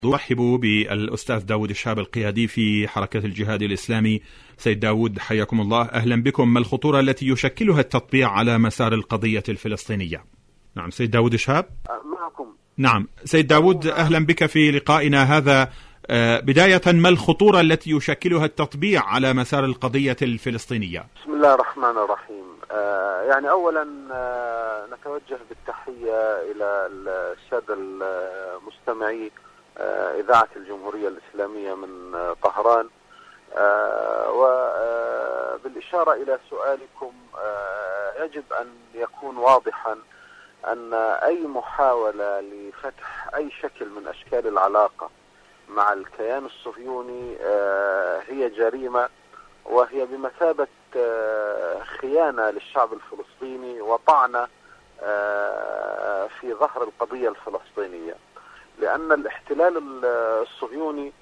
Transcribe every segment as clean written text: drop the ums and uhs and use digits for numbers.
أرحب بالأستاذ داود الشهاب القيادي في حركة الجهاد الإسلامي. سيد داود حياكم الله، أهلا بكم. ما الخطورة التي يشكلها التطبيع على مسار القضية الفلسطينية؟ نعم سيد داود الشهاب معكم. نعم سيد داود، أهلا بك في لقائنا هذا. بداية، ما الخطورة التي يشكلها التطبيع على مسار القضية الفلسطينية؟ بسم الله الرحمن الرحيم. يعني أولا نتوجه بالتحية إلى السادة المستمعي إذاعة الجمهورية الإسلامية من طهران، وبالإشارة إلى سؤالكم يجب أن يكون واضحا أن أي محاولة لفتح أي شكل من أشكال العلاقة مع الكيان الصهيوني هي جريمة، وهي بمثابة خيانة للشعب الفلسطيني وطعنة في ظهر القضية الفلسطينية، لأن الاحتلال الصهيوني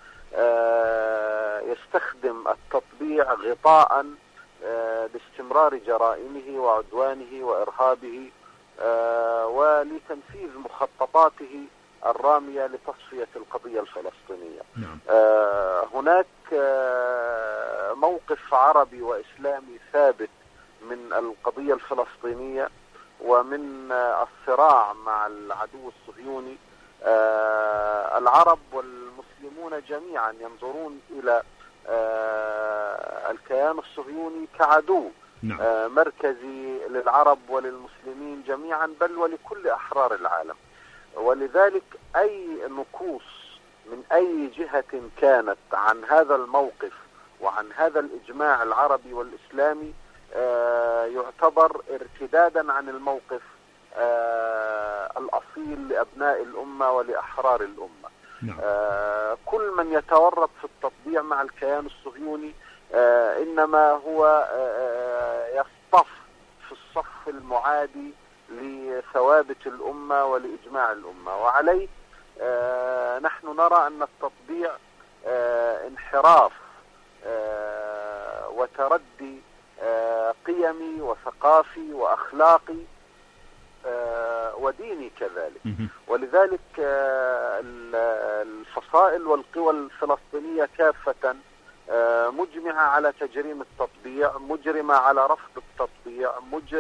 يستخدم التطبيع غطاء لاستمرار جرائمه وعدوانه وإرهابه ولتنفيذ مخططاته الرامية لتصفية القضية الفلسطينية. هناك موقف عربي وإسلامي ثابت من القضية الفلسطينية ومن الصراع مع العدو الصهيوني. العرب والمسلمون جميعا ينظرون إلى الكيان الصهيوني كعدو مركزي للعرب وللمسلمين جميعا، بل ولكل أحرار العالم. ولذلك أي نقوص من أي جهة كانت عن هذا الموقف وعن هذا الإجماع العربي والإسلامي يعتبر ارتدادا عن الموقف الأصيل لأبناء الأمة ولأحرار الأمة. كل من يتورط في التطبيع مع الكيان الصهيوني إنما هو يصطف في الصف المعادي لثوابت الأمة ولإجماع الأمة، وعليه نحن نرى أن التطبيع انحراف وتردي قيمي وثقافي وأخلاقي وديني كذلك. ولذلك الفصائل والقوى الفلسطينية كافة مجمعة على تجريم التطبيع، مجرمة على رفض التطبيع،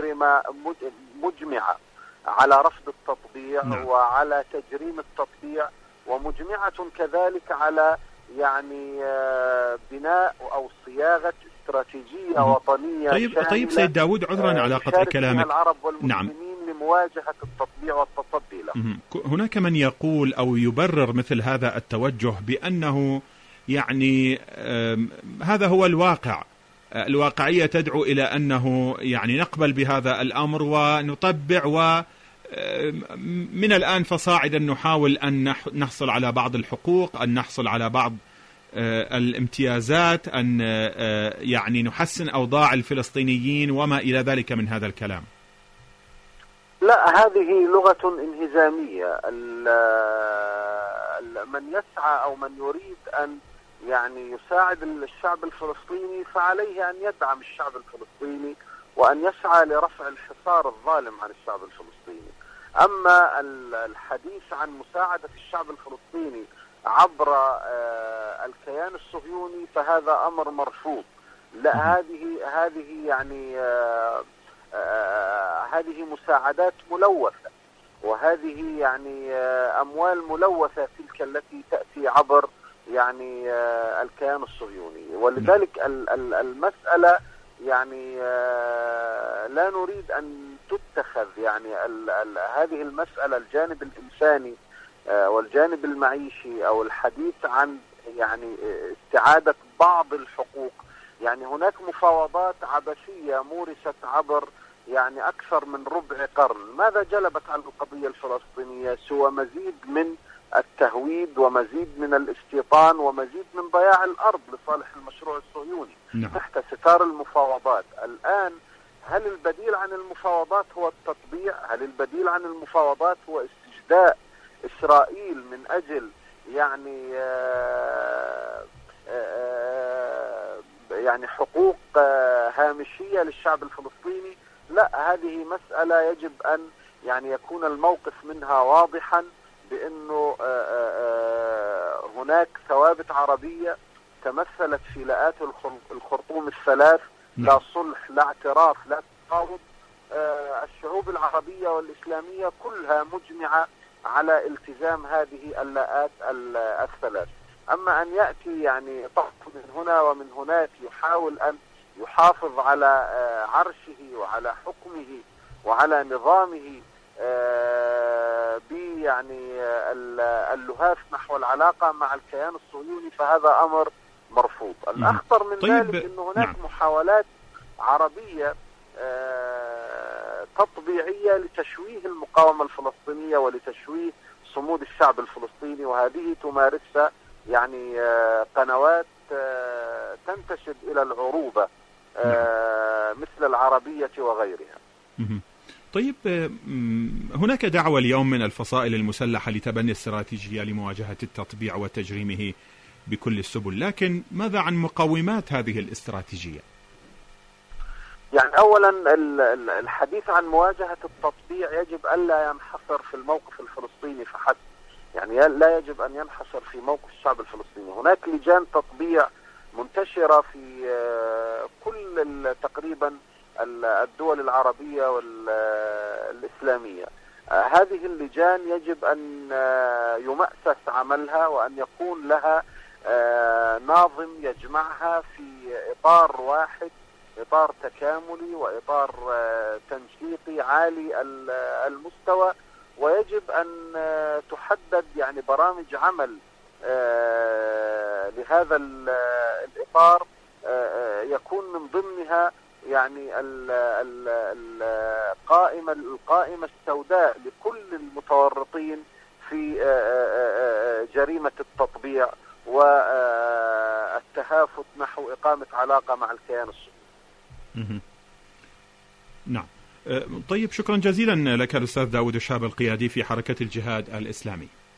مجمعة على رفض التطبيع وعلى تجريم التطبيع، ومجمعة كذلك على يعني بناء أو صياغة استراتيجية وطنية. طيب سيد داود، عذرا على قطع كلامك. العرب والمسلمين لمواجهة التطبيع والتصدي له. هناك من يقول أو يبرر مثل هذا التوجه بأنه يعني هذا هو الواقع، الواقعية تدعو إلى أنه يعني نقبل بهذا الأمر ونطبع، ومن الآن فصاعدا نحاول أن نحصل على بعض الحقوق، أن نحصل على بعض الامتيازات، أن يعني نحسن أوضاع الفلسطينيين وما إلى ذلك من هذا الكلام. لا، هذه لغة انهزامية. من يسعى أو من يريد أن يعني يساعد الشعب الفلسطيني فعليه أن يدعم الشعب الفلسطيني وأن يسعى لرفع الحصار الظالم عن الشعب الفلسطيني. أما الحديث عن مساعدة الشعب الفلسطيني عبر الكيان الصهيوني فهذا أمر مرفوض. لا، هذه يعني هذه مساعدات ملوثة، وهذه يعني أموال ملوثة تلك التي تأتي عبر يعني الكيان الصهيوني. ولذلك المسألة يعني لا نريد أن تتخذ يعني هذه المسألة الجانب الإنساني والجانب المعيشي أو الحديث عن يعني استعادة بعض الحقوق. يعني هناك مفاوضات عبثية مورست عبر يعني أكثر من ربع قرن. ماذا جلبت عن القضية الفلسطينية سوى مزيد من التهويد ومزيد من الاستيطان ومزيد من ضياع الأرض لصالح المشروع الصهيوني تحت ستار المفاوضات. الآن هل البديل عن المفاوضات هو التطبيع؟ هل البديل عن المفاوضات هو استجداء إسرائيل من أجل يعني حقوق هامشية للشعب الفلسطيني؟ لا، هذه مسألة يجب أن يعني يكون الموقف منها واضحا بأنه هناك ثوابت عربية تمثلت في لاءات الخرطوم الثلاث: لا صلح، لا اعتراف، لا تفاوض. الشعوب العربية والإسلامية كلها مجمعة على التزام هذه اللاءات الثلاث. أما أن يأتي يعني طرف من هنا ومن هناك يحاول أن يحافظ على عرشه وعلى حكمه وعلى نظامه يعني اللهاف نحو العلاقة مع الكيان الصهيوني، فهذا أمر مرفوض. الأخطر من ذلك أن هناك محاولات عربية تطبيعية لتشويه المقاومة الفلسطينية ولتشويه صمود الشعب الفلسطيني، وهذه تمارسها يعني قنوات تنتسب إلى العروبة مثل العربية وغيرها. طيب، هناك دعوة اليوم من الفصائل المسلحة لتبني استراتيجية لمواجهة التطبيع وتجريمه بكل السبل، لكن ماذا عن مقومات هذه الاستراتيجية؟ يعني أولا الحديث عن مواجهة التطبيع يجب ألا ينحصر في الموقف الفلسطيني فحسب، يعني لا يجب أن ينحصر في موقف الشعب الفلسطيني. هناك لجان تطبيع منتشرة في كل تقريبا الدول العربية والإسلامية. هذه اللجان يجب أن يمأسس عملها وأن يكون لها ناظم يجمعها في إطار واحد، إطار تكاملي وإطار تنسيقي عالي المستوى، ويجب أن تحدد يعني برامج عمل لهذا الإطار يكون من ضمنها يعني القائمة السوداء لكل المتورطين في جريمة التطبيع والتهافت نحو إقامة علاقة مع الكيان الصهيوني. نعم. طيب، شكرا جزيلا لك الأستاذ داود الشاب، القيادي في حركة الجهاد الإسلامي.